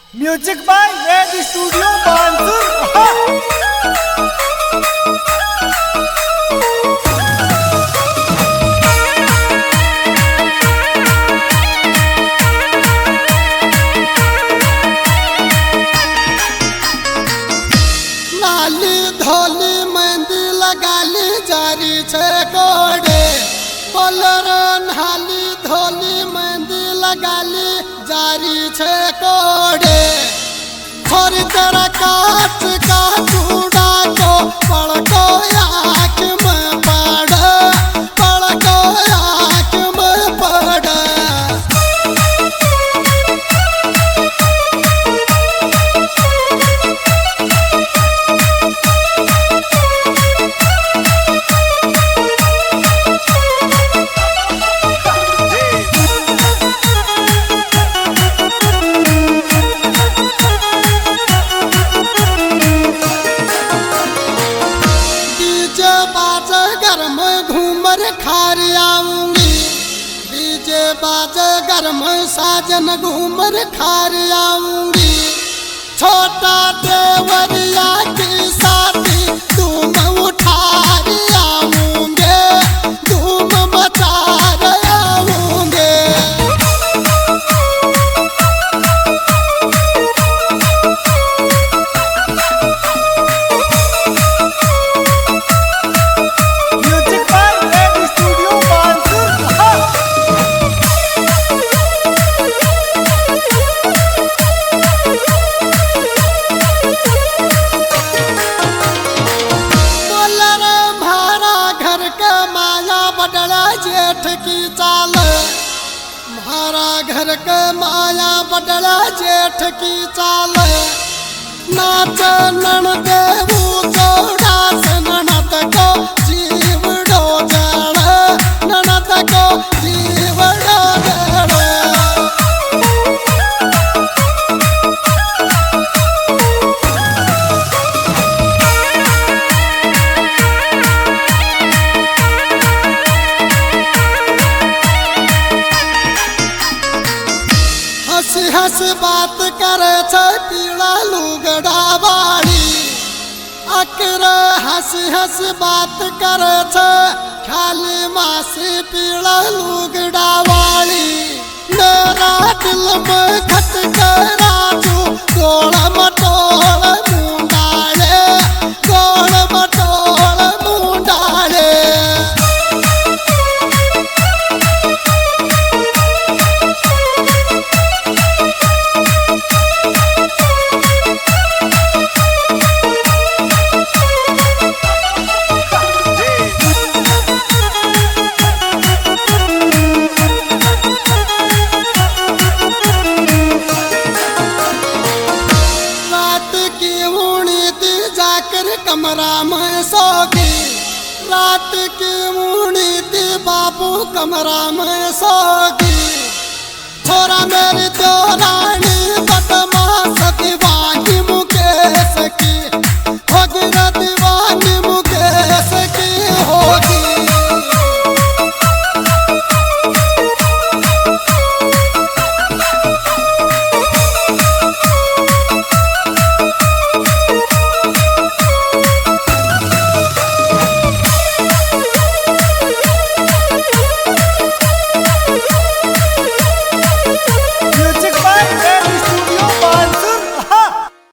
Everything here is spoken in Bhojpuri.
Music by red studio Mansoor. लाली धोली मेहंदी लगाली जारी छे कोडे कलर नाली धोली मेहंदी लगाली जारी छे कोडे थोड़ी तरह काट का चूड़ा को पड़को आँख में पड़ पड़को आँख में पड़। घूमर खार आऊंगी डीजे बाजे घर में साजन घूमर खार आऊंगी छोटा देवरिया की साथी धूम उठार आऊंगे धूम मचार आऊंगे। जेठ की चाल म्हारा घर के माया बदला जेठ की चाल नाच ननदेवू चौड़ा से ननद को जीव डो जड़ ननद को जीव डो जड़। हंसी हंसी बात करे छे पीला लुगड़ा वाली अकर हंसी हंसी बात करे छे खाली मासी पीला लुगड़ा वाली मेरा दिल में खटके राजू गोल मटोल मुंडाले गोल मटोल मुंडाले। कमरा में सोगी रात की मुड़ी थी बाबू कमरा में सोगी छोरा मेरी तो रानी